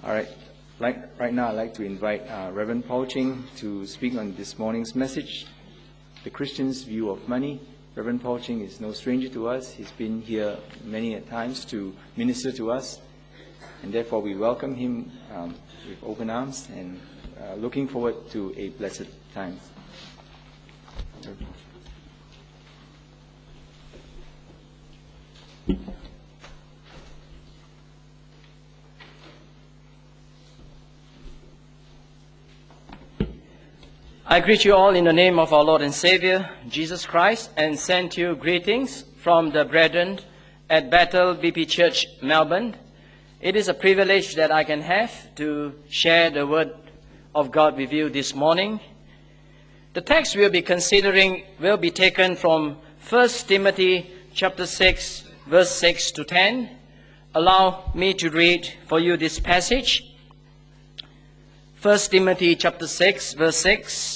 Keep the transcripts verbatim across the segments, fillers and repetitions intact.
All right. Like, right now, I'd like to invite uh, Reverend Paul Ching to speak on this morning's message, The Christian's View of Money. Reverend Paul Ching is no stranger to us. He's been here many times to minister to us, and therefore we welcome him um, with open arms and uh, looking forward to a blessed time. I greet you all in the name of our Lord and Savior, Jesus Christ, and send you greetings from the brethren at Bethel B P Church, Melbourne. It is a privilege that I can have to share the Word of God with you this morning. The text we'll be considering will be taken from First Timothy chapter six, verse six to ten. Allow me to read for you this passage. First Timothy chapter six, verse six.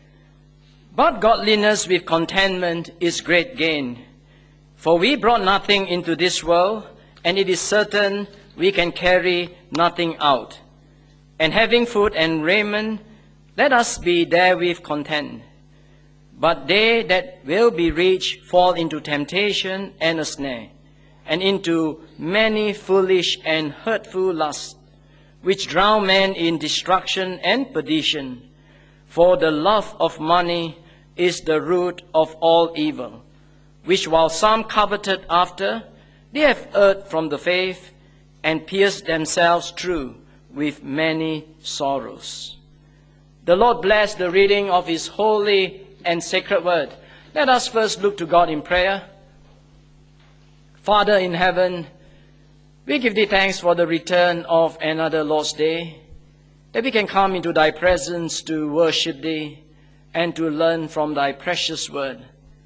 But godliness with contentment is great gain. For we brought nothing into this world, and it is certain we can carry nothing out. And having food and raiment, let us be therewith content. But they that will be rich fall into temptation and a snare, and into many foolish and hurtful lusts, which drown men in destruction and perdition. For the love of money is the root of all evil, which while some coveted after, they have erred from the faith, and pierced themselves through with many sorrows. The Lord bless the reading of His holy and sacred word. Let us first look to God in prayer. Father in heaven, we give Thee thanks for the return of another Lord's Day, that we can come into Thy presence to worship Thee and to learn from Thy precious word.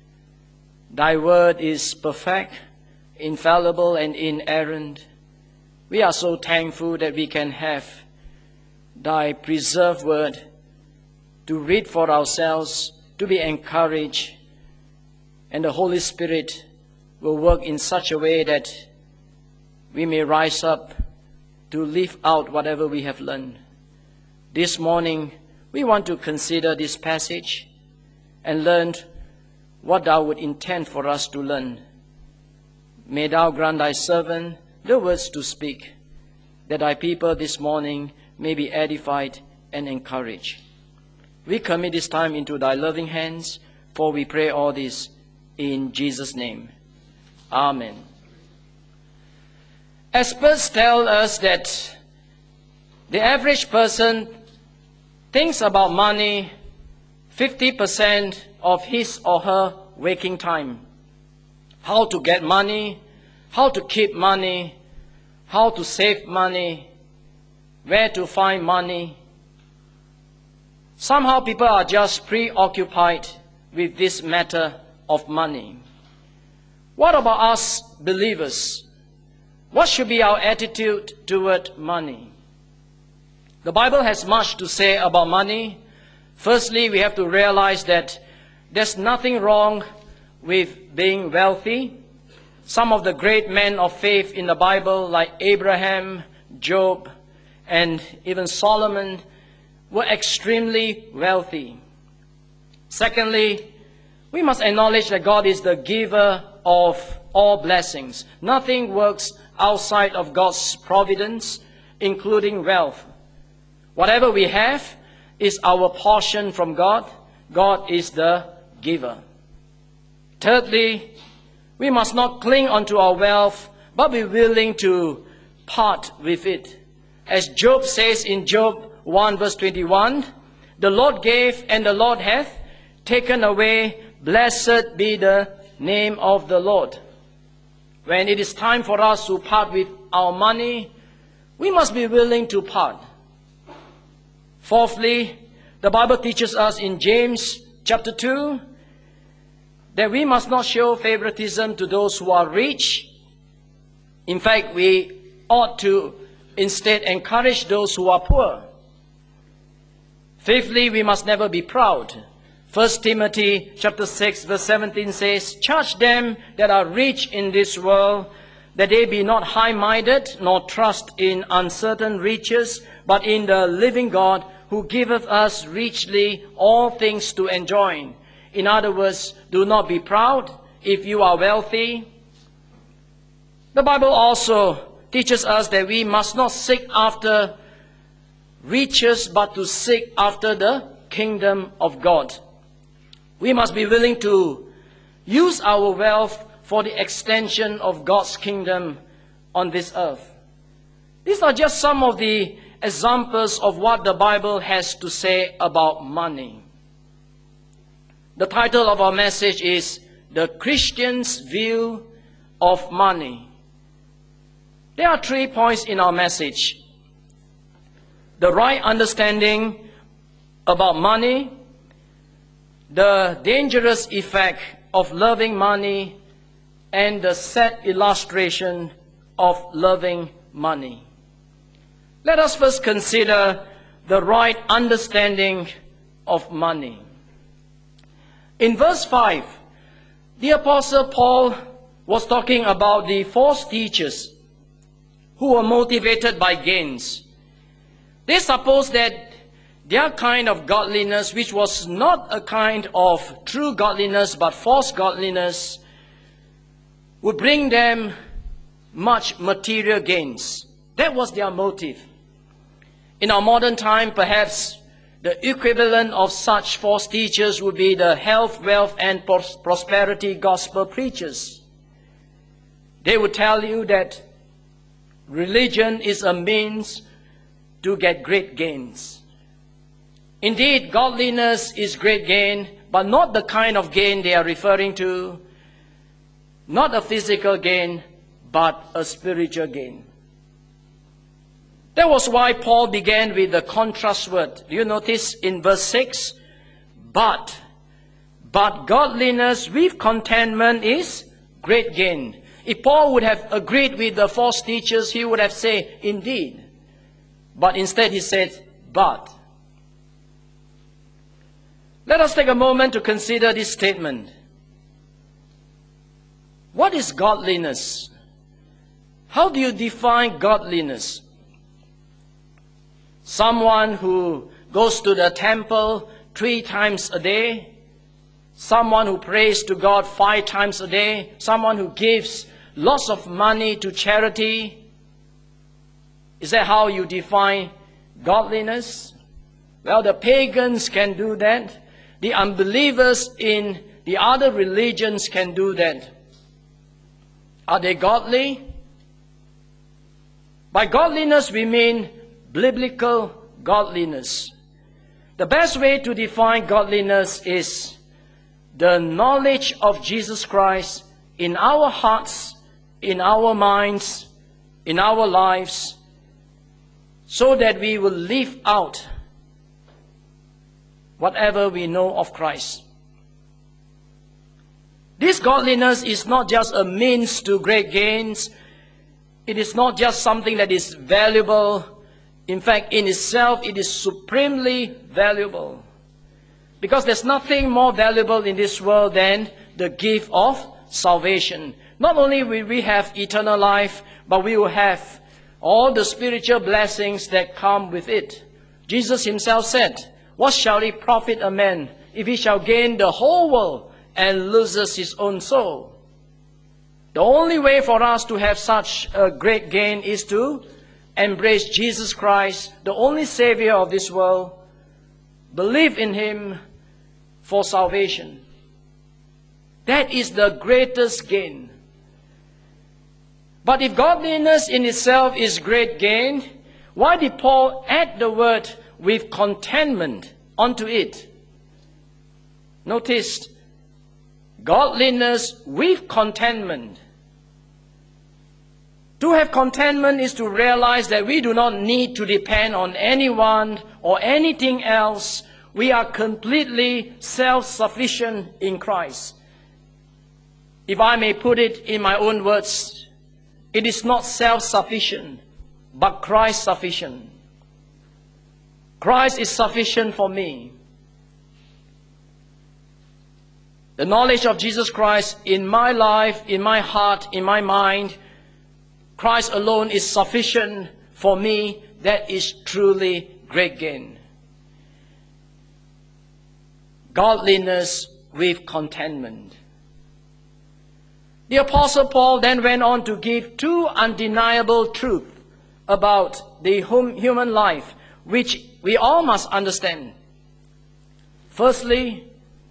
Thy word is perfect, infallible, and inerrant. We are so thankful that we can have Thy preserved word to read for ourselves, to be encouraged, and the Holy Spirit will work in such a way that we may rise up to live out whatever we have learned. This morning, we want to consider this passage and learn what Thou would intend for us to learn. May Thou grant Thy servant the words to speak, that Thy people this morning may be edified and encouraged. We commit this time into Thy loving hands, for we pray all this in Jesus' name. Amen. Experts tell us that the average person thinks about money fifty percent of his or her waking time. How to get money, how to keep money, how to save money, where to find money. Somehow people are just preoccupied with this matter of money. What about us believers? What should be our attitude toward money? The Bible has much to say about money. Firstly, we have to realize that there's nothing wrong with being wealthy. Some of the great men of faith in the Bible, like Abraham, Job, and even Solomon, were extremely wealthy. Secondly, we must acknowledge that God is the giver of all blessings. Nothing works outside of God's providence, including wealth. Whatever we have is our portion from God. God is the giver. Thirdly, we must not cling onto our wealth, but be willing to part with it. As Job says in Job one verse twenty-one, the Lord gave and the Lord hath taken away. Blessed be the name of the Lord. When it is time for us to part with our money, we must be willing to part. Fourthly, the Bible teaches us in James chapter two that we must not show favoritism to those who are rich. In fact, we ought to instead encourage those who are poor. Fifthly, we must never be proud. First Timothy chapter six verse seventeen says, charge them that are rich in this world that they be not high-minded, nor trust in uncertain riches, but in the living God, who giveth us richly all things to enjoy. In other words, do not be proud if you are wealthy. The Bible also teaches us that we must not seek after riches, but to seek after the kingdom of God. We must be willing to use our wealth for the extension of God's kingdom on this earth. These are just some of the examples of what the Bible has to say about money. The title of our message is The Christian's View of Money. There are three points in our message. The right understanding about money, the dangerous effect of loving money, and the sad illustration of loving money. Let us first consider the right understanding of money. In verse five, the Apostle Paul was talking about the false teachers who were motivated by gains. They supposed that their kind of godliness, which was not a kind of true godliness but false godliness, would bring them much material gains. That was their motive. In our modern time, perhaps the equivalent of such false teachers would be the health, wealth, and pros- prosperity gospel preachers. They would tell you that religion is a means to get great gains. Indeed, godliness is great gain, but not the kind of gain they are referring to. Not a physical gain, but a spiritual gain. That was why Paul began with the contrast word. Do you notice in verse six? But, but godliness with contentment is great gain. If Paul would have agreed with the false teachers, he would have said, indeed. But instead he said, but. Let us take a moment to consider this statement. What is godliness? How do you define godliness? Someone who goes to the temple three times a day? Someone who prays to God five times a day? Someone who gives lots of money to charity? Is that how you define godliness? Well, the pagans can do that. The unbelievers in the other religions can do that. Are they godly? By godliness we mean biblical godliness. The best way to define godliness is the knowledge of Jesus Christ in our hearts, in our minds, in our lives, so that we will live out whatever we know of Christ. This godliness is not just a means to great gains. It is not just something that is valuable. In fact, in itself, it is supremely valuable. Because there's nothing more valuable in this world than the gift of salvation. Not only will we have eternal life, but we will have all the spiritual blessings that come with it. Jesus himself said, what shall it profit a man if he shall gain the whole world and loses his own soul? The only way for us to have such a great gain is to embrace Jesus Christ, the only Savior of this world, believe in Him for salvation. That is the greatest gain. But if godliness in itself is great gain, why did Paul add the word with contentment onto it? Notice, godliness with contentment. To have contentment is to realize that we do not need to depend on anyone or anything else. We are completely self-sufficient in Christ. If I may put it in my own words, it is not self-sufficient, but Christ-sufficient. Christ is sufficient for me. The knowledge of Jesus Christ in my life, in my heart, in my mind, Christ alone is sufficient for me, that is truly great gain. Godliness with contentment. The Apostle Paul then went on to give two undeniable truths about the hum- human life, which we all must understand. Firstly,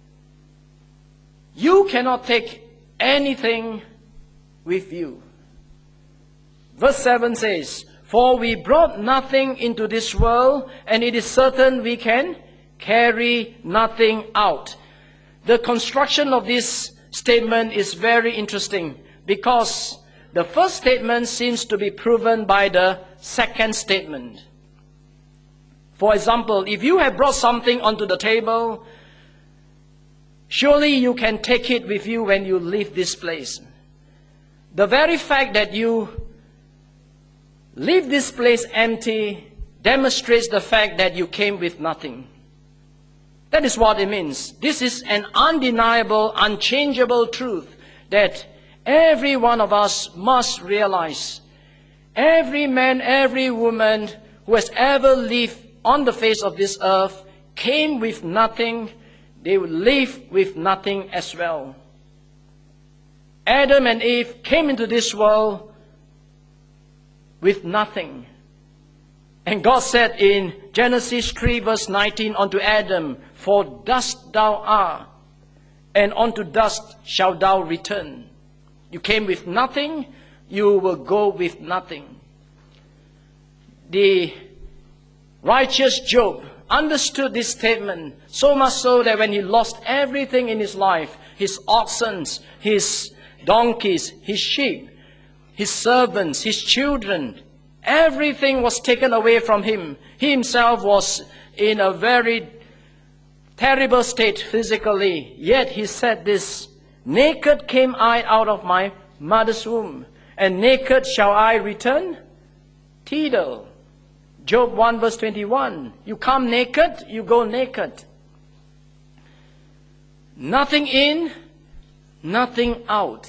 you cannot take anything with you. Verse seven says, "For we brought nothing into this world, and it is certain we can carry nothing out." The construction of this statement is very interesting, because the first statement seems to be proven by the second statement. For example, if you have brought something onto the table, surely you can take it with you when you leave this place. The very fact that you leave this place empty demonstrates the fact that you came with nothing. That is what it means. This is an undeniable, unchangeable truth that every one of us must realize. Every man, every woman who has ever lived on the face of this earth came with nothing. They will live with nothing as well. Adam and Eve came into this world with nothing. And God said in Genesis three verse nineteen unto Adam, "For dust thou art, and unto dust shalt thou return." You came with nothing, you will go with nothing. The righteous Job understood this statement, so much so that when he lost everything in his life, his oxen, his donkeys, his sheep, his servants, his children, everything was taken away from him. He himself was in a very terrible state physically. Yet he said this, "Naked came I out of my mother's womb, and naked shall I return thither." Job one verse twenty-one. You come naked, you go naked. Nothing in, nothing out.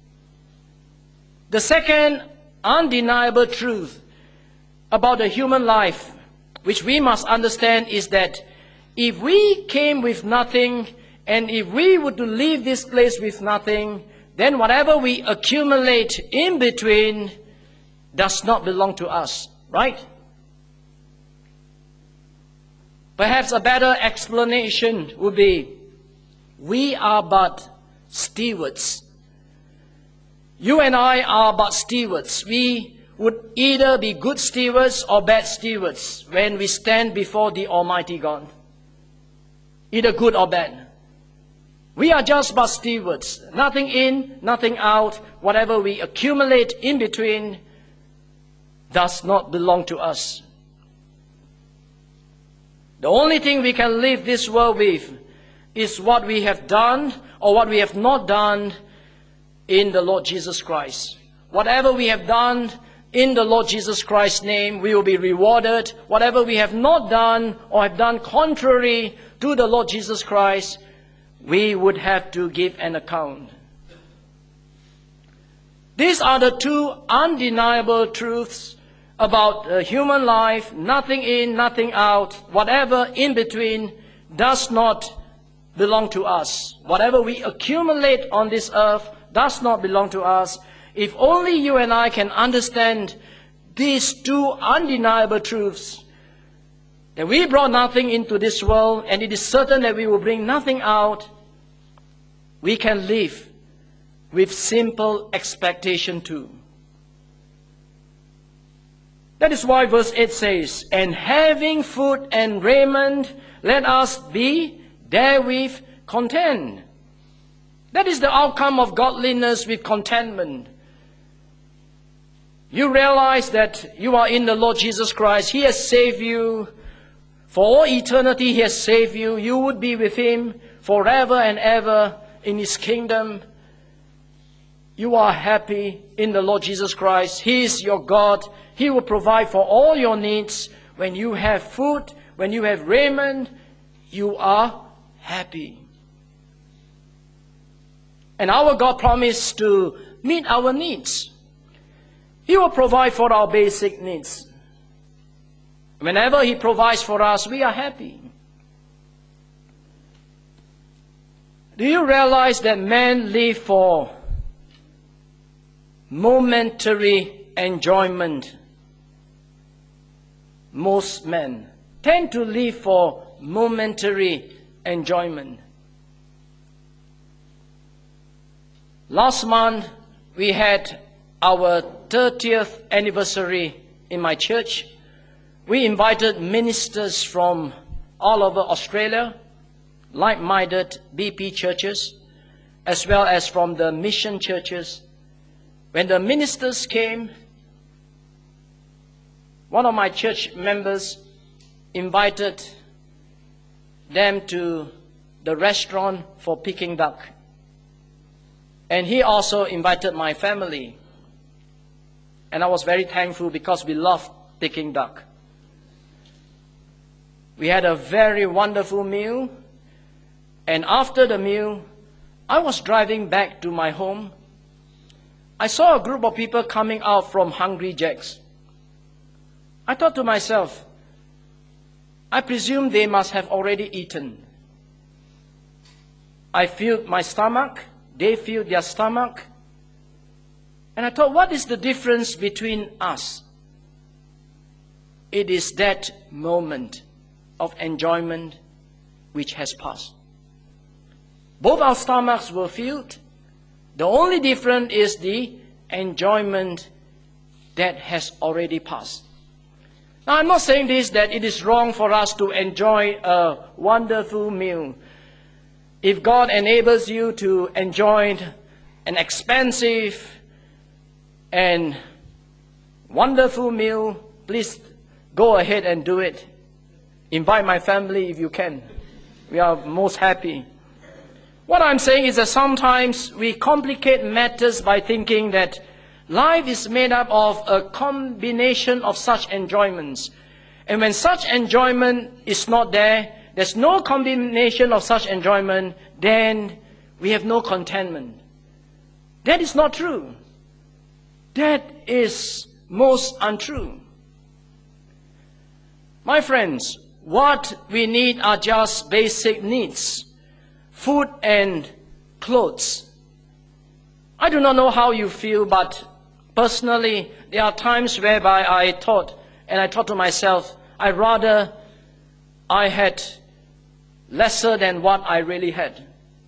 The second undeniable truth about the human life, which we must understand, is that if we came with nothing, and if we were to leave this place with nothing, then whatever we accumulate in between does not belong to us, right? Perhaps a better explanation would be, we are but stewards. You and I are but stewards. We would either be good stewards or bad stewards when we stand before the Almighty God. Either good or bad. We are just but stewards. Nothing in, nothing out. Whatever we accumulate in between does not belong to us. The only thing we can leave this world with is what we have done or what we have not done in the Lord Jesus Christ. Whatever we have done in the Lord Jesus Christ's name, we will be rewarded. Whatever we have not done or have done contrary to the Lord Jesus Christ, we would have to give an account. These are the two undeniable truths about uh, human life. Nothing in, nothing out. Whatever in between does not belong to us. Whatever we accumulate on this earth does not belong to us. If only you and I can understand these two undeniable truths, that we brought nothing into this world, and it is certain that we will bring nothing out, we can live with simple expectation too. That is why verse eight says, "And having food and raiment, let us be therewith content." That is the outcome of godliness with contentment. You realize that you are in the Lord Jesus Christ. He has saved you. For all eternity He has saved you. You would be with Him forever and ever in His kingdom. You are happy in the Lord Jesus Christ. He is your God. He will provide for all your needs. When you have food, when you have raiment, you are happy. And our God promised to meet our needs. He will provide for our basic needs. Whenever He provides for us, we are happy. Do you realize that men live for momentary enjoyment? Most men tend to live for momentary enjoyment. Last month, we had our thirtieth anniversary in my church. We invited ministers from all over Australia, like-minded B P churches, as well as from the mission churches. When the ministers came, one of my church members invited them to the restaurant for Peking duck. And he also invited my family. And I was very thankful because we love Peking duck. We had a very wonderful meal. And after the meal, I was driving back to my home. I saw a group of people coming out from Hungry Jack's. I thought to myself, I presume they must have already eaten. I filled my stomach, they filled their stomach, and I thought, what is the difference between us? It is that moment of enjoyment which has passed. Both our stomachs were filled. The only difference is the enjoyment that has already passed. Now, I'm not saying this that it is wrong for us to enjoy a wonderful meal. If God enables you to enjoy an expensive and wonderful meal, please go ahead and do it. Invite my family if you can. We are most happy. What I'm saying is that sometimes we complicate matters by thinking that life is made up of a combination of such enjoyments. And when such enjoyment is not there, there's no combination of such enjoyment, then we have no contentment. That is not true. That is most untrue. My friends, what we need are just basic needs. Food and clothes. I do not know how you feel, but personally, there are times whereby I thought, and I thought to myself, I rather I had lesser than what I really had.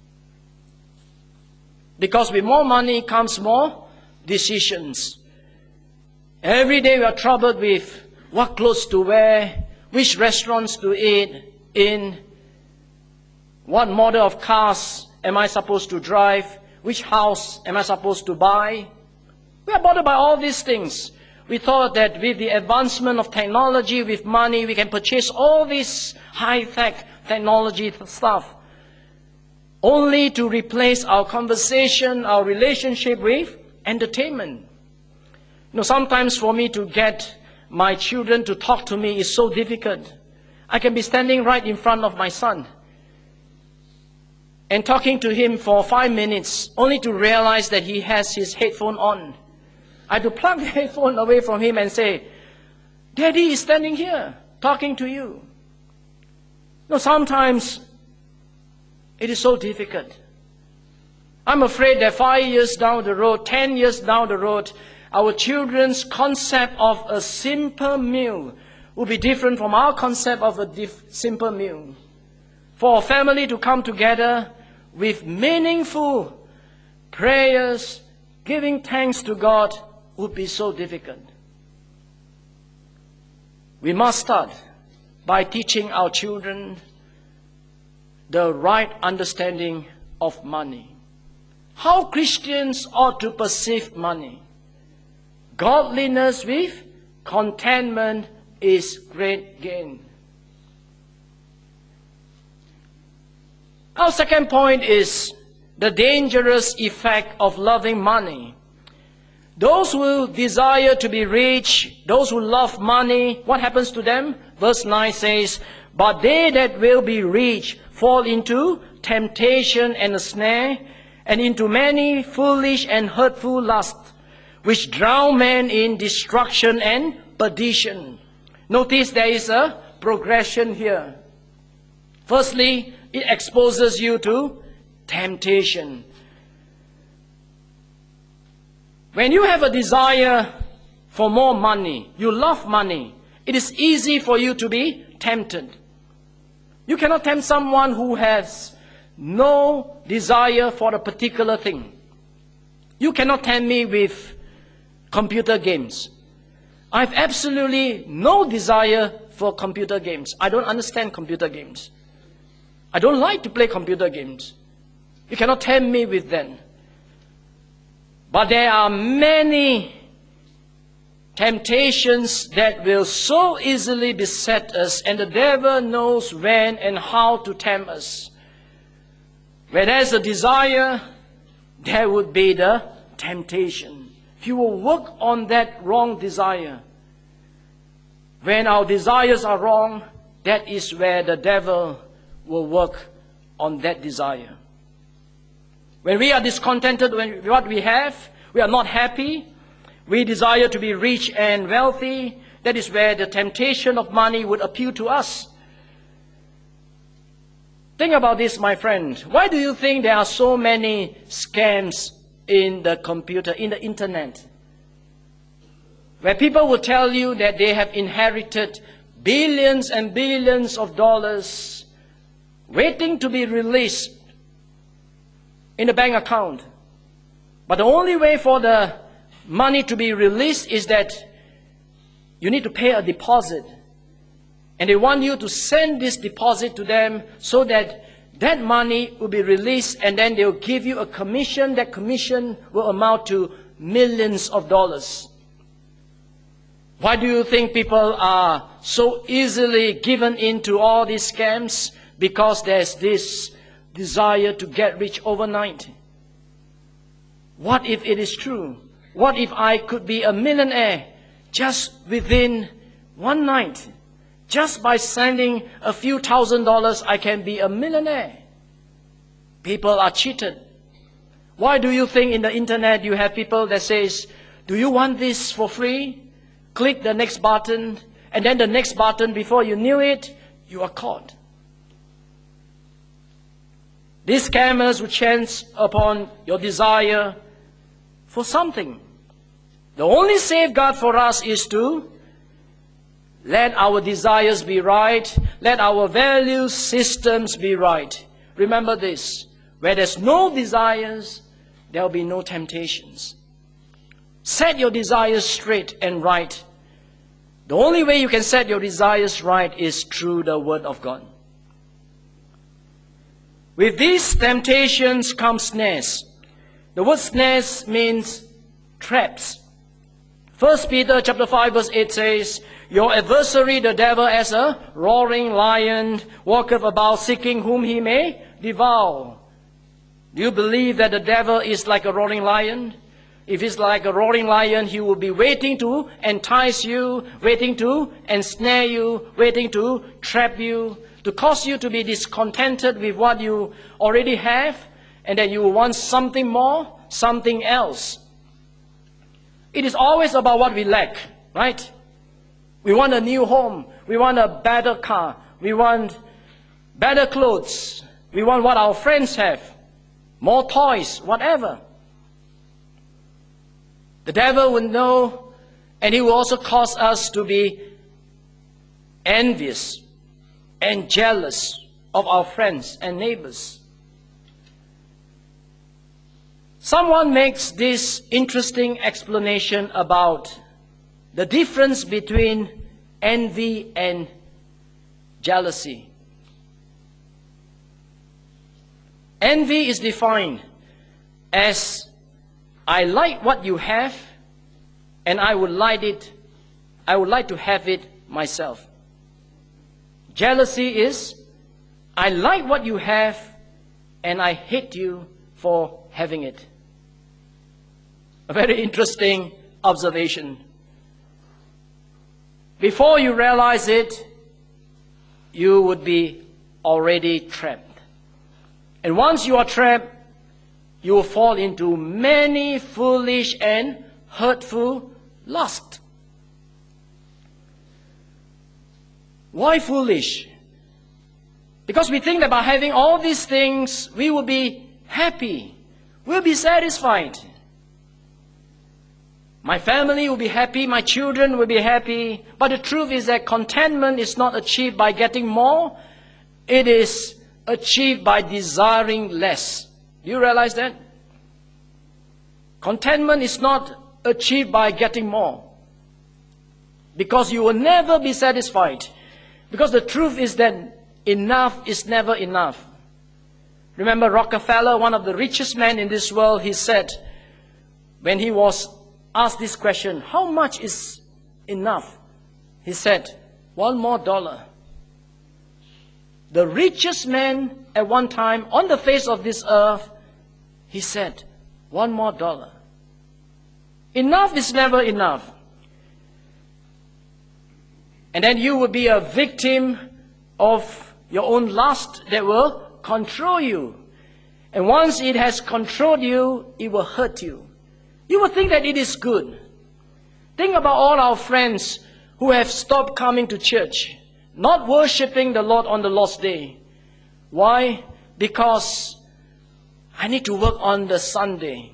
Because with more money comes more decisions. Every day we are troubled with what clothes to wear, which restaurants to eat in, what model of cars am I supposed to drive, which house am I supposed to buy. We are bothered by all these things. We thought that with the advancement of technology, with money, we can purchase all this high-tech technology stuff, only to replace our conversation, our relationship with entertainment. You know, sometimes for me to get my children to talk to me is so difficult. I can be standing right in front of my son and talking to him for five minutes, only to realize that he has his headphone on. I had to plug the headphone away from him and say, Daddy is standing here, talking to you. No, sometimes it is so difficult. I'm afraid that five years down the road, ten years down the road, our children's concept of a simple meal will be different from our concept of a dif- simple meal. For a family to come together with meaningful prayers, giving thanks to God, would be so difficult. We must start by teaching our children the right understanding of money. How Christians ought to perceive money. Godliness with contentment is great gain. Our second point is the dangerous effect of loving money. Those who desire to be rich, those who love money, what happens to them? Verse nine says, but they that will be rich fall into temptation and a snare, and into many foolish and hurtful lusts, which drown men in destruction and perdition. Notice there is a progression here. Firstly, it exposes you to temptation. When you have a desire for more money, you love money, it is easy for you to be tempted. You cannot tempt someone who has no desire for a particular thing. You cannot tempt me with computer games. I have absolutely no desire for computer games. I don't understand computer games. I don't like to play computer games. You cannot tempt me with them. But there are many temptations that will so easily beset us, and the devil knows when and how to tempt us. Where there's a desire, there would be the temptation. He will work on that wrong desire. When our desires are wrong, that is where the devil will work on that desire. When we are discontented with what we have, we are not happy, we desire to be rich and wealthy, that is where the temptation of money would appeal to us. Think about this, my friend. Why do you think there are so many scams in the computer, in the internet? Where people will tell you that they have inherited billions and billions of dollars waiting to be released in the bank account. But the only way for the money to be released is that you need to pay a deposit. And they want you to send this deposit to them so that that money will be released, and then they'll give you a commission. That commission will amount to millions of dollars. Why do you think people are so easily given into all these scams? Because there's this desire to get rich overnight. What if it is true? What if I could be a millionaire just within one night? Just by sending a few thousand dollars, I can be a millionaire. People are cheated. Why do you think in the internet you have people that says, do you want this for free? Click the next button, and then the next button, before you knew it, you are caught. These scammers will chance upon your desire for something. The only safeguard for us is to let our desires be right. Let our value systems be right. Remember this. Where there's no desires, there will be no temptations. Set your desires straight and right. The only way you can set your desires right is through the Word of God. With these temptations come snares. The word snares means traps. First Peter chapter five verse eight says, your adversary the devil as a roaring lion walketh about seeking whom he may devour. Do you believe that the devil is like a roaring lion? If he's like a roaring lion, he will be waiting to entice you, waiting to ensnare you, waiting to trap you, to cause you to be discontented with what you already have, and then you want something more, something else. It is always about what we lack, right? We want a new home. We want a better car. We want better clothes. We want what our friends have. More toys, whatever. The devil will know, and he will also cause us to be envious and jealous of our friends and neighbors. Someone makes this interesting explanation about the difference between envy and jealousy. Envy is defined as I like what you have, and I would like it, I would like to have it myself. Jealousy is I like what you have, and I hate you for having it. A very interesting observation. Before you realize it, you would be already trapped. And once you are trapped, you will fall into many foolish and hurtful lust. Why foolish? Because we think that by having all these things, we will be happy. We'll be satisfied. My family will be happy. My children will be happy. But the truth is that contentment is not achieved by getting more. It is achieved by desiring less. Do you realize that? Contentment is not achieved by getting more. Because you will never be satisfied. Because the truth is that enough is never enough. Remember Rockefeller, one of the richest men in this world, he said, when he was asked this question, how much is enough? He said, one more dollar. The richest man at one time on the face of this earth, he said, one more dollar. Enough is never enough. And then you will be a victim of your own lust that will control you. And once it has controlled you, it will hurt you. You will think that it is good. Think about all our friends who have stopped coming to church, not worshiping the Lord on the Lord's Day. Why? Because I need to work on the Sunday.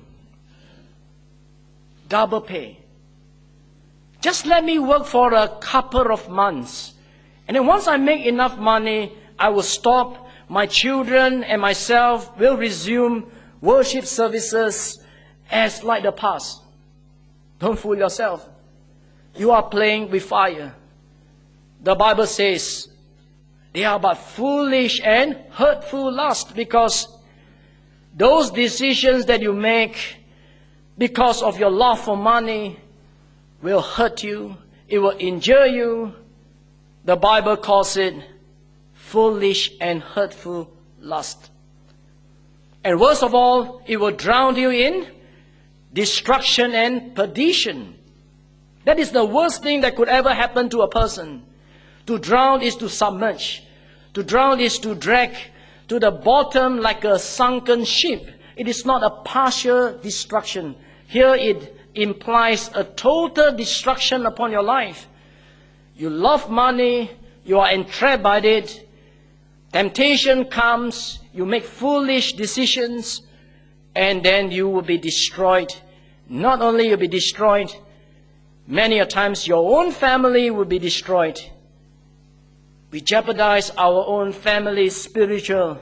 Double pay. Just let me work for a couple of months. And then once I make enough money, I will stop. My children and myself will resume worship services as like the past. Don't fool yourself. You are playing with fire. The Bible says they are but foolish and hurtful lust, because those decisions that you make because of your love for money will hurt you. It will injure you. The Bible calls it foolish and hurtful lust. And worst of all, it will drown you in destruction and perdition. That is the worst thing that could ever happen to a person. To drown is to submerge. To drown is to drag to the bottom like a sunken ship. It is not a partial destruction. Here it implies a total destruction upon your life. You love money, you are entrapped by it. Temptation comes, you make foolish decisions, and then you will be destroyed. Not only you'll be destroyed, many a times your own family will be destroyed. We jeopardize our own family's spiritual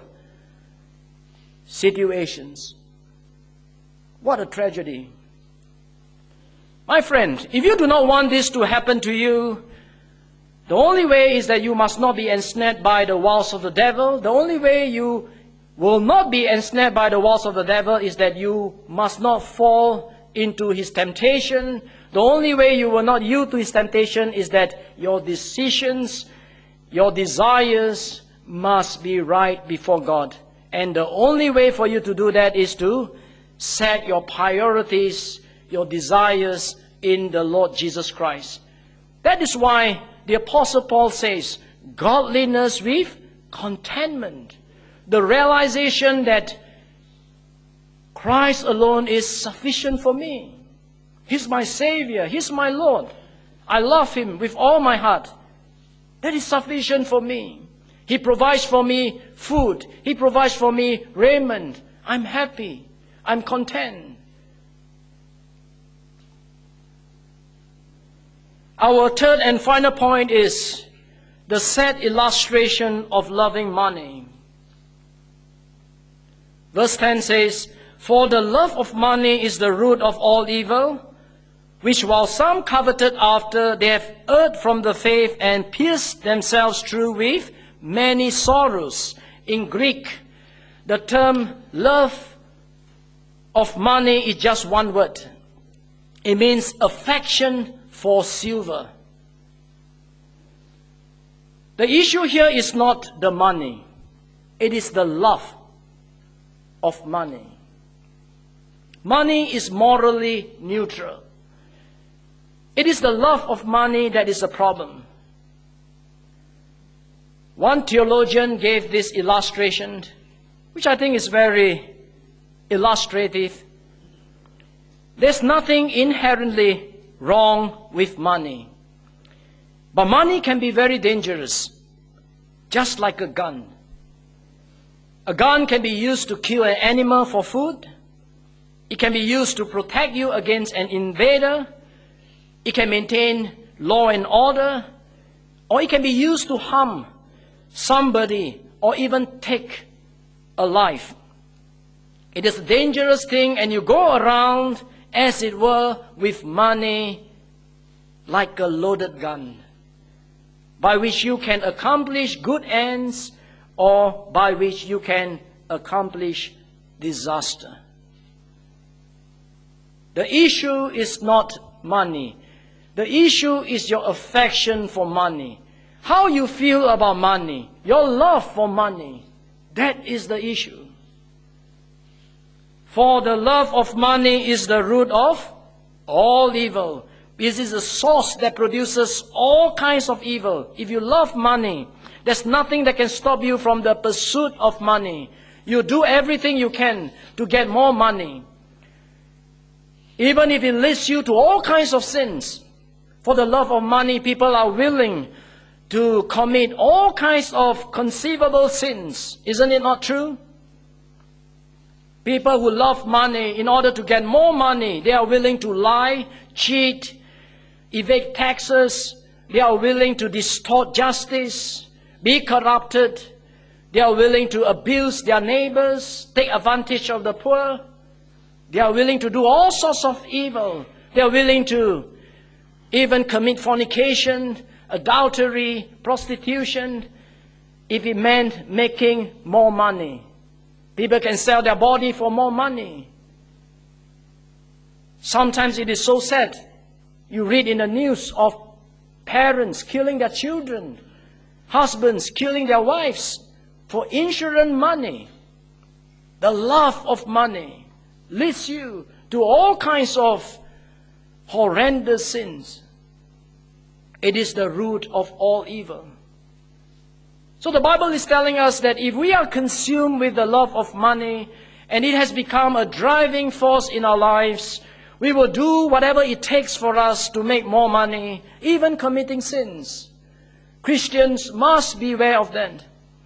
situations. What a tragedy. My friend, if you do not want this to happen to you, the only way is that you must not be ensnared by the wiles of the devil. The only way you will not be ensnared by the wiles of the devil is that you must not fall into his temptation. The only way you will not yield to his temptation is that your decisions, your desires must be right before God. And the only way for you to do that is to set your priorities, your desires in the Lord Jesus Christ. That is why the Apostle Paul says, godliness with contentment. The realization that Christ alone is sufficient for me. He's my Savior. He's my Lord. I love Him with all my heart. That is sufficient for me. He provides for me food. He provides for me raiment. I'm happy. I'm content. Our third and final point is the sad illustration of loving money. Verse ten says, for the love of money is the root of all evil, which while some coveted after, they have erred from the faith and pierced themselves through with many sorrows. In Greek, the term love of money is just one word. It means affection for silver. The issue here is not the money. It is the love of money. Money is morally neutral. It is the love of money that is the problem. One theologian gave this illustration, which I think is very illustrative. There's nothing inherently wrong with money. But money can be very dangerous, just like a gun. A gun can be used to kill an animal for food. It can be used to protect you against an invader. It can maintain law and order. Or it can be used to harm somebody or even take a life. It is a dangerous thing, and you go around, as it were, with money like a loaded gun, by which you can accomplish good ends or by which you can accomplish disaster. The issue is not money. The issue is your affection for money. How you feel about money, your love for money. That is the issue. For the love of money is the root of all evil. This is the source that produces all kinds of evil. If you love money, there's nothing that can stop you from the pursuit of money. You do everything you can to get more money. Even if it leads you to all kinds of sins. For the love of money, people are willing to commit all kinds of conceivable sins. Isn't it not true? People who love money, in order to get more money, they are willing to lie, cheat, evade taxes. They are willing to distort justice, be corrupted. They are willing to abuse their neighbors, take advantage of the poor. They are willing to do all sorts of evil. They are willing to even commit fornication, adultery, prostitution, if it meant making more money. People can sell their body for more money. Sometimes it is so sad. You read in the news of parents killing their children, husbands killing their wives for insurance money. The love of money leads you to all kinds of horrendous sins. It is the root of all evil. So the Bible is telling us that if we are consumed with the love of money and it has become a driving force in our lives, we will do whatever it takes for us to make more money, even committing sins. Christians must beware of that.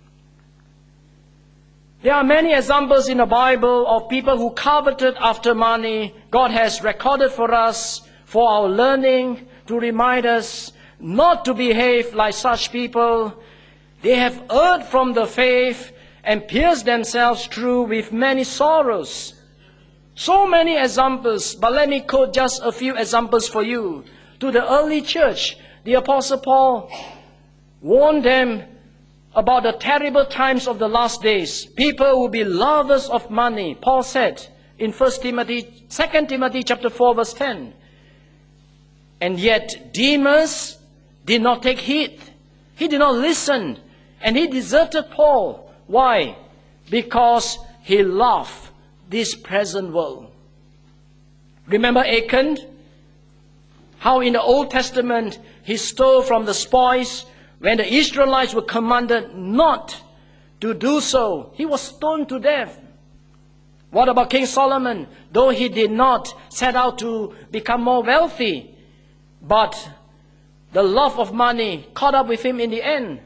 There are many examples in the Bible of people who coveted after money. God has recorded for us, for our learning, to remind us not to behave like such people. They have erred from the faith and pierced themselves through with many sorrows. So many examples, but let me quote just a few examples for you. To the early church, the Apostle Paul warned them about the terrible times of the last days. People will be lovers of money. Paul said in First Timothy, Second Timothy chapter four, verse ten. And yet Demas did not take heed. He did not listen. And he deserted Paul. Why? Because he loved this present world. Remember Achan? How in the Old Testament he stole from the spoils. When the Israelites were commanded not to do so, he was stoned to death. What about King Solomon? Though he did not set out to become more wealthy, but the love of money caught up with him in the end.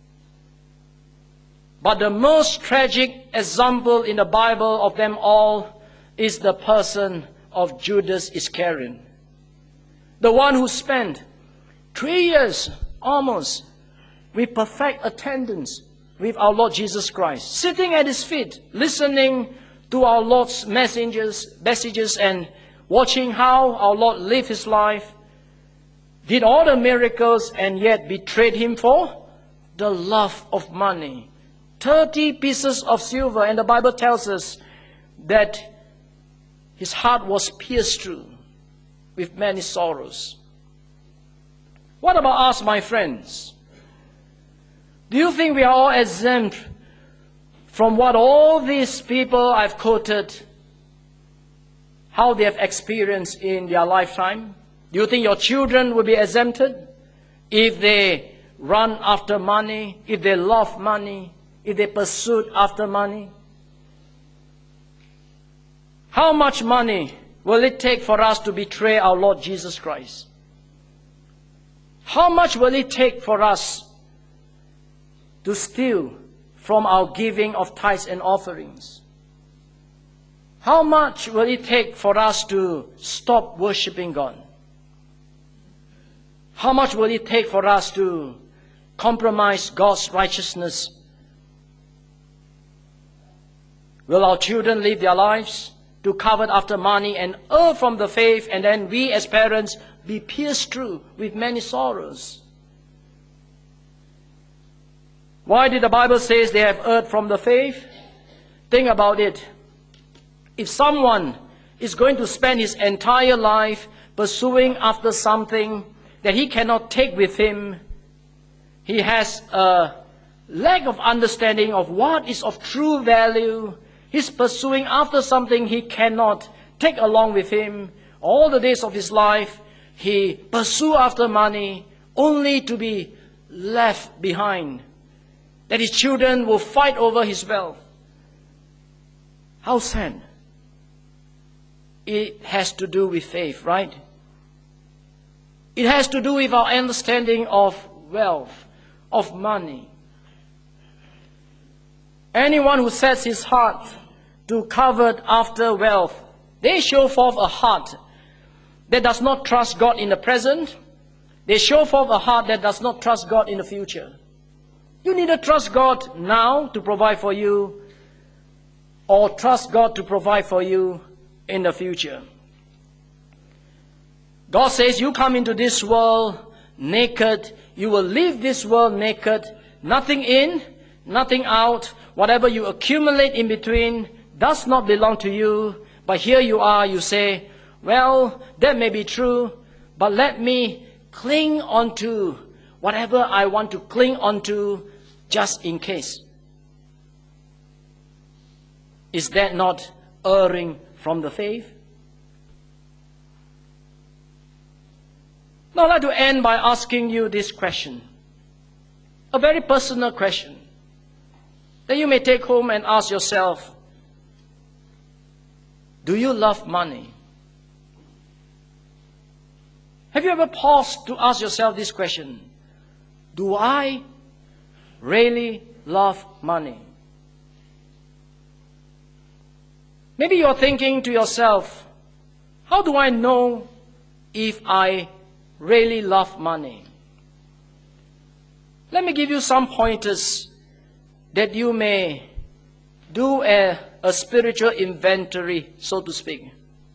But the most tragic example in the Bible of them all is the person of Judas Iscariot. The one who spent three years almost with perfect attendance with our Lord Jesus Christ, sitting at his feet, listening to our Lord's messengers, messages and watching how our Lord lived his life, did all the miracles and yet betrayed him for the love of money. Thirty pieces of silver, and the Bible tells us that his heart was pierced through with many sorrows. What about us, my friends? Do you think we are all exempt from what all these people I've quoted, how they have experienced in their lifetime? Do you think your children will be exempted if they run after money, if they love money, if they pursue after money? How much money will it take for us to betray our Lord Jesus Christ? How much will it take for us to steal from our giving of tithes and offerings? How much will it take for us to stop worshiping God? How much will it take for us to compromise God's righteousness? Will our children live their lives to covet after money and err from the faith, and then we as parents be pierced through with many sorrows? Why did the Bible say they have erred from the faith? Think about it. If someone is going to spend his entire life pursuing after something that he cannot take with him, he has a lack of understanding of what is of true value. He's pursuing after something he cannot take along with him. All the days of his life, he pursue after money only to be left behind, that his children will fight over his wealth. How sad. It has to do with faith, right? It has to do with our understanding of wealth, of money. Anyone who sets his heart to covet after wealth, they show forth a heart that does not trust God in the present. They show forth a heart that does not trust God in the future. You neither trust God now to provide for you, or trust God to provide for you in the future. God says you come into this world naked. You will leave this world naked. Nothing in, nothing out. Whatever you accumulate in between does not belong to you. But here you are, you say, well, that may be true, but let me cling onto whatever I want to cling onto just in case. Is that not erring from the faith? Now I'd like to end by asking you this question, a very personal question that you may take home and ask yourself. Do you love money? Have you ever paused to ask yourself this question? Do I really love money? Maybe you're thinking to yourself, how do I know if I really love money? Let me give you some pointers that you may do a, a spiritual inventory, so to speak.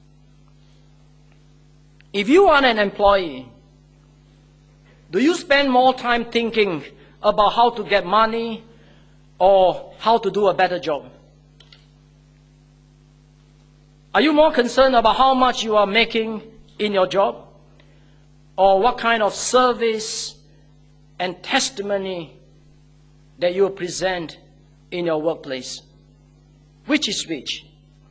If you are an employee, do you spend more time thinking about how to get money or how to do a better job? Are you more concerned about how much you are making in your job, or what kind of service and testimony that you present in your workplace? Which is which?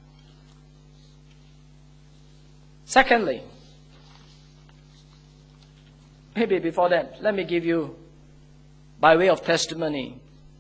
Secondly, maybe before that, let me give you, by way of testimony.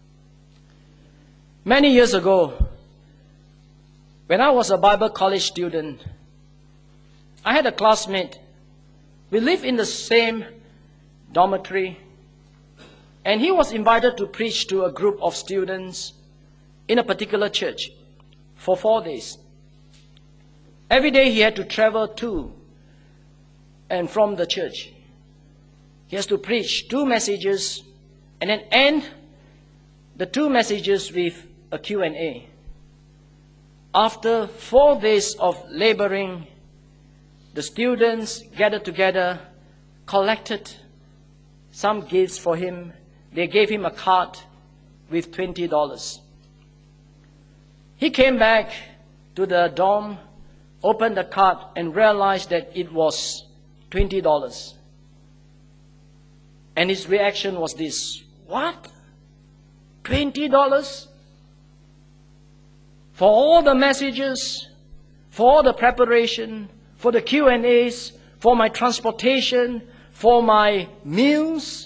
Many years ago, when I was a Bible college student, I had a classmate. We lived in the same dormitory, and he was invited to preach to a group of students in a particular church for four days. Every day he had to travel to and from the church. He has to preach two messages and then end the two messages with a Q and A. After four days of laboring, the students gathered together, collected some gifts for him. They gave him a card with twenty dollars. He came back to the dorm, opened the card, and realized that it was twenty dollars. And his reaction was this: what? twenty dollars? For all the messages, for all the preparation, for the Q and A's, for my transportation, for my meals,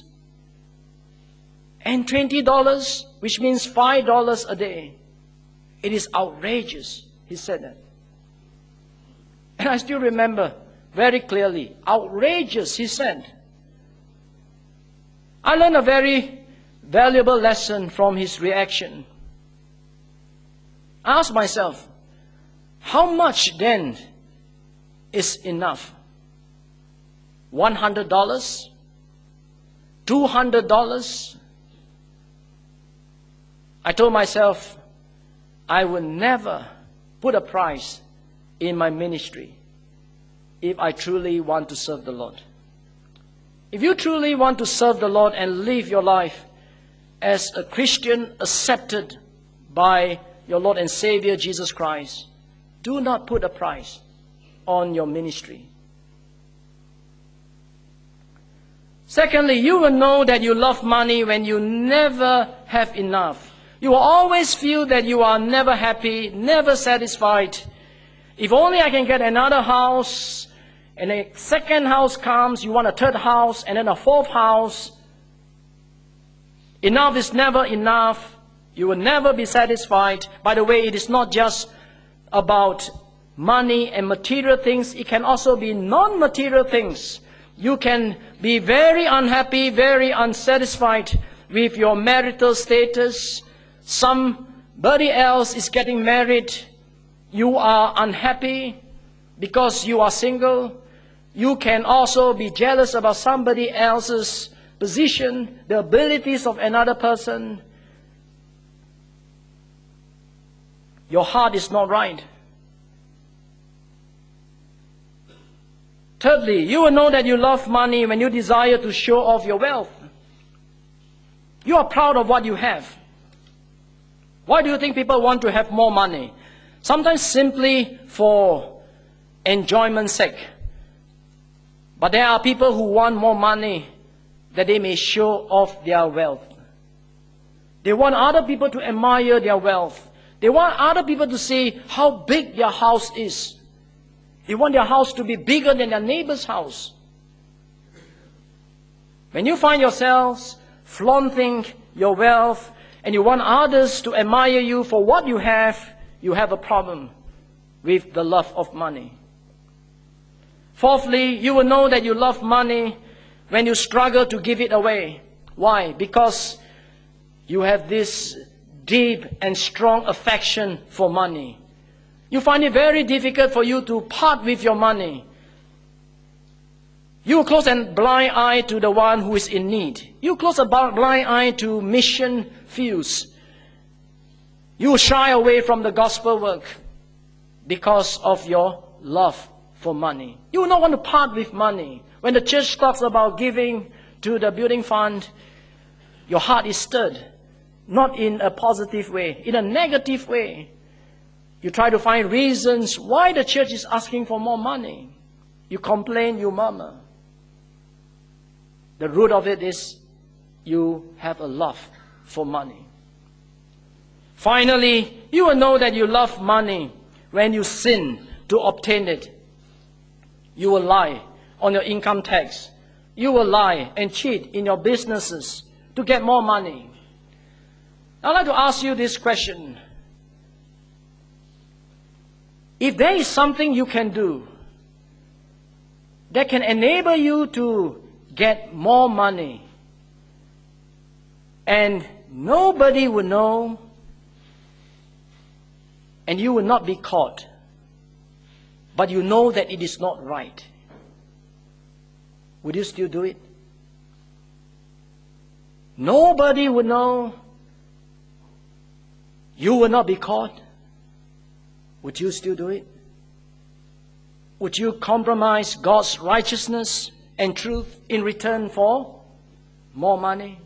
and twenty dollars, which means five dollars a day. It is outrageous, he said that. And I still remember very clearly, outrageous, he said. I learned a very valuable lesson from his reaction. I asked myself, how much then is enough? one hundred dollars? two hundred dollars? I told myself, I will never put a price in my ministry if I truly want to serve the Lord. If you truly want to serve the Lord and live your life as a Christian accepted by your Lord and Savior Jesus Christ, do not put a price on your ministry. Secondly, you will know that you love money when you never have enough. You will always feel that you are never happy, never satisfied. If only I can get another house, and a second house comes, you want a third house, and then a fourth house. Enough is never enough. You will never be satisfied. By the way, it is not just about money and material things. It can also be non-material things. You can be very unhappy, very unsatisfied with your marital status. Somebody else is getting married. You are unhappy because you are single. You can also be jealous about somebody else's position, the abilities of another person. Your heart is not right. Thirdly, you will know that you love money when you desire to show off your wealth. You are proud of what you have. Why do you think people want to have more money? Sometimes simply for enjoyment's sake. But there are people who want more money that they may show off their wealth. They want other people to admire their wealth. They want other people to see how big their house is. They want their house to be bigger than their neighbor's house. When you find yourselves flaunting your wealth and you want others to admire you for what you have, you have a problem with the love of money. Fourthly, you will know that you love money when you struggle to give it away. Why? Because you have this deep and strong affection for money. You find it very difficult for you to part with your money. You close a blind eye to the one who is in need. You close a blind eye to mission fields. You shy away from the gospel work because of your love for money. You will not want to part with money. When the church talks about giving to the building fund, your heart is stirred, not in a positive way, in a negative way. You try to find reasons why the church is asking for more money. You complain, you murmur. The root of it is you have a love for money. Finally, you will know that you love money when you sin to obtain it. You will lie on your income tax. You will lie and cheat in your businesses to get more money. I'd like to ask you this question. If there is something you can do that can enable you to get more money and nobody will know and you will not be caught, but you know that it is not right, would you still do it? Nobody will know. You will not be caught. Would you still do it? Would you compromise God's righteousness and truth in return for more money?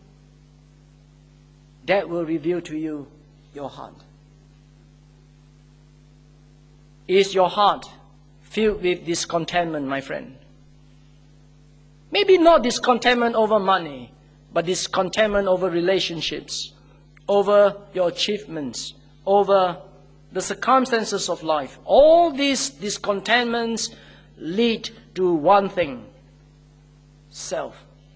That will reveal to you your heart. Is your heart filled with discontentment, my friend? Maybe not discontentment over money, but discontentment over relationships, over your achievements, over the circumstances of life. All these discontentments lead to one thing: self.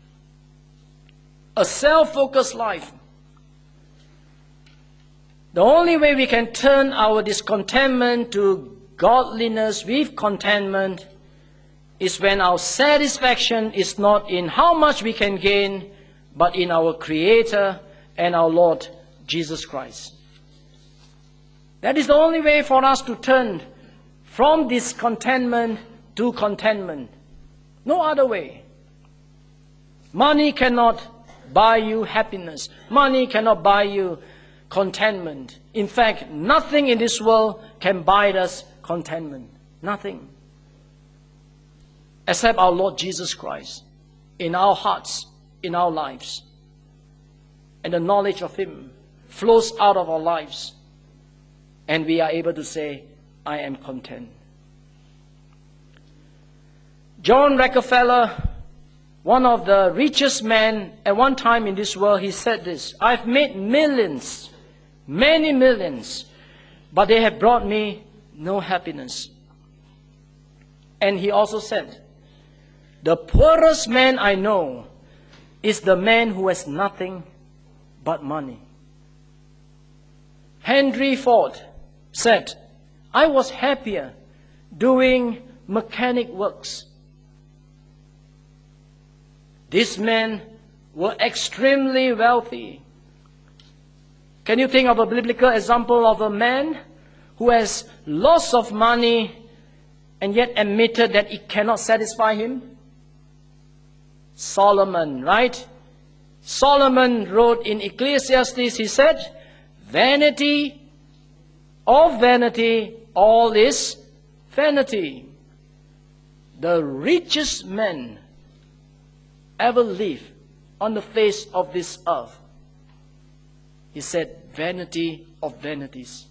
A self-focused life. The only way we can turn our discontentment to godliness, with contentment, is when our satisfaction is not in how much we can gain, but in our Creator and our Lord Jesus Christ. That is the only way for us to turn from discontentment to contentment. No other way. Money cannot buy you happiness. Money cannot buy you contentment. In fact, nothing in this world can buy us contentment. Nothing. Except our Lord Jesus Christ in our hearts, in our lives. And the knowledge of Him flows out of our lives. And we are able to say, I am content. John Rockefeller, one of the richest men at one time in this world, he said this: I've made millions, many millions, but they have brought me no happiness. And he also said, the poorest man I know is the man who has nothing but money. Henry Ford said, I was happier doing mechanic works. These men were extremely wealthy. Can you think of a biblical example of a man who has lots of money and yet admitted that it cannot satisfy him? Solomon, right? Solomon wrote in Ecclesiastes, he said, vanity of vanity, all is vanity. The richest man ever lived on the face of this earth, he said, vanity of vanities.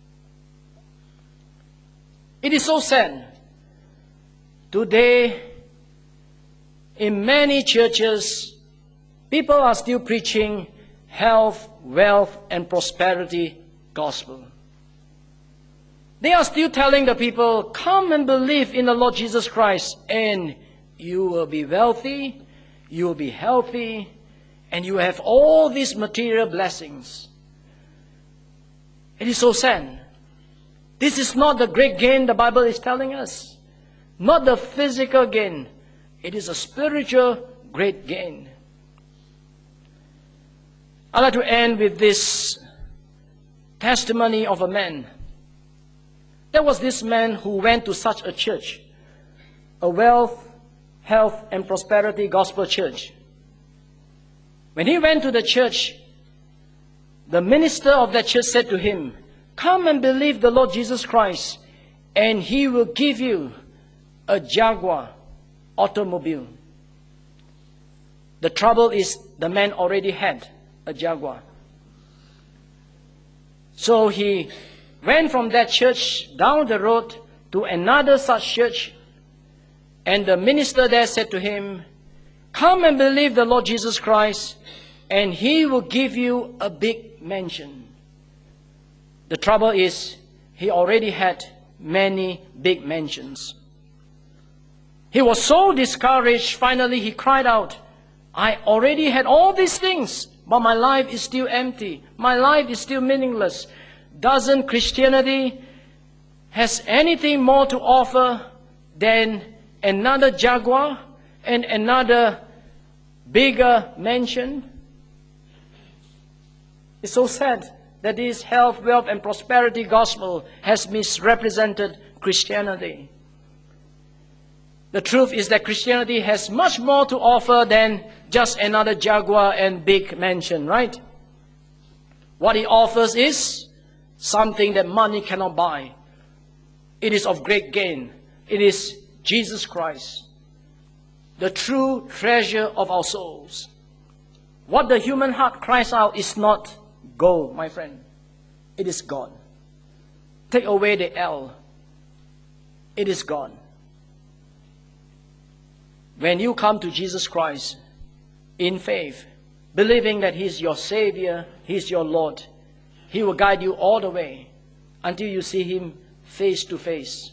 It is so sad. Today, in many churches, people are still preaching health, wealth, and prosperity gospel. They are still telling the people, come and believe in the Lord Jesus Christ, and you will be wealthy, you will be healthy, and you have all these material blessings. It is so sad. This is not the great gain the Bible is telling us. Not the physical gain. It is a spiritual great gain. I'd like to end with this testimony of a man. There was this man who went to such a church, a wealth, health, and prosperity gospel church. When he went to the church, the minister of that church said to him, come and believe the Lord Jesus Christ, and He will give you a Jaguar automobile. The trouble is, the man already had a Jaguar. So he went from that church down the road to another such church, and the minister there said to him, come and believe the Lord Jesus Christ, and He will give you a big mansion. The trouble is, he already had many big mansions. He was so discouraged, finally he cried out, I already had all these things, but my life is still empty. My life is still meaningless. Doesn't Christianity has anything more to offer than another Jaguar and another bigger mansion? It's so sad that this health, wealth, and prosperity gospel has misrepresented Christianity. The truth is that Christianity has much more to offer than just another Jaguar and big mansion, right? What it offers is something that money cannot buy. It is of great gain. It is Jesus Christ, the true treasure of our souls. What the human heart cries out is not gold, my friend. It is God. Take away the L. It is God. When you come to Jesus Christ in faith, believing that He is your Savior, He is your Lord, He will guide you all the way until you see Him face to face.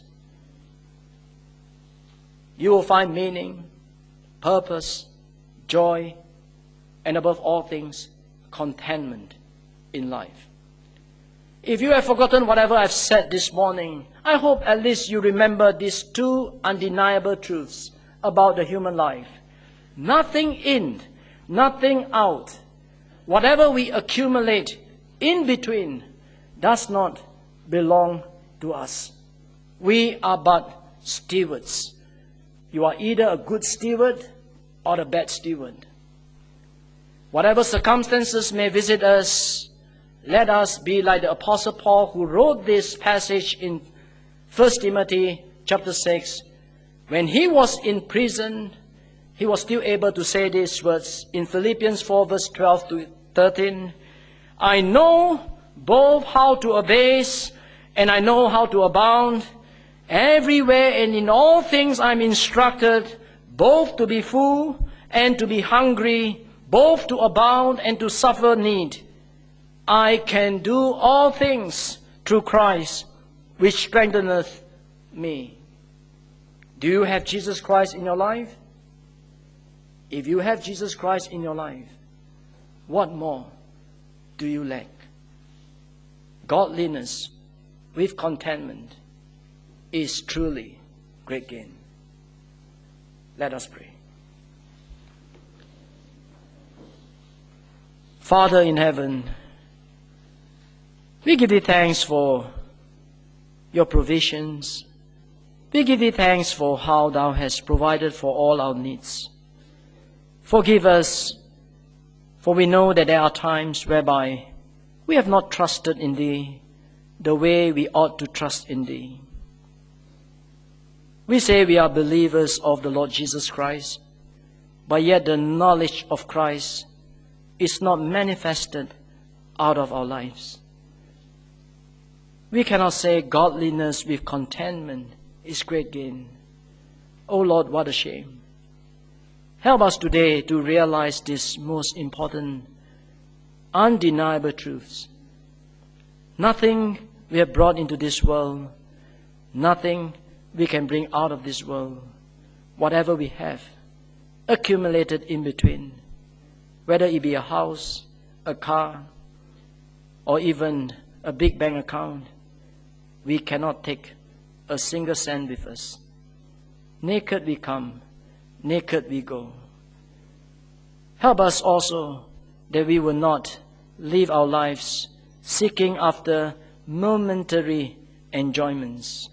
You will find meaning, purpose, joy, and above all things, contentment in life. If you have forgotten whatever I've said this morning, I hope at least you remember these two undeniable truths about the human life. Nothing in, nothing out. Whatever we accumulate in between does not belong to us. We are but stewards. You are either a good steward or a bad steward. Whatever circumstances may visit us, let us be like the Apostle Paul, who wrote this passage in First Timothy chapter six. When he was in prison, he was still able to say these words in Philippians four verse twelve to thirteen. I know both how to abase and I know how to abound. Everywhere and in all things I am instructed, both to be full and to be hungry, both to abound and to suffer need. I can do all things through Christ, which strengtheneth me. Do you have Jesus Christ in your life? If you have Jesus Christ in your life, what more do you lack? Godliness with contentment is truly great gain. Let us pray. Father in heaven, we give thee thanks for your provisions. We give thee thanks for how thou hast provided for all our needs. Forgive us, for we know that there are times whereby we have not trusted in thee the way we ought to trust in thee. We say we are believers of the Lord Jesus Christ, but yet the knowledge of Christ is not manifested out of our lives. We cannot say godliness with contentment is great gain. Oh Lord, what a shame. Help us today to realize these most important, undeniable truths. Nothing we have brought into this world, nothing we can bring out of this world, whatever we have accumulated in between, whether it be a house, a car, or even a big bank account, we cannot take a single cent with us. Naked we come, naked we go. Help us also that we will not live our lives seeking after momentary enjoyments.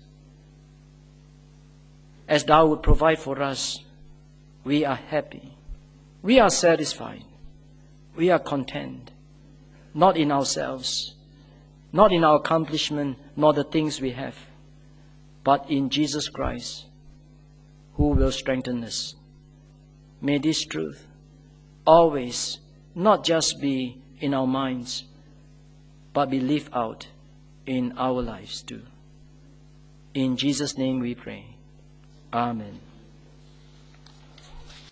As thou would provide for us, we are happy. We are satisfied. We are content. Not in ourselves, not in our accomplishment, nor the things we have, but in Jesus Christ, who will strengthen us. May this truth always not just be in our minds, but be lived out in our lives too. In Jesus' name we pray. Amen.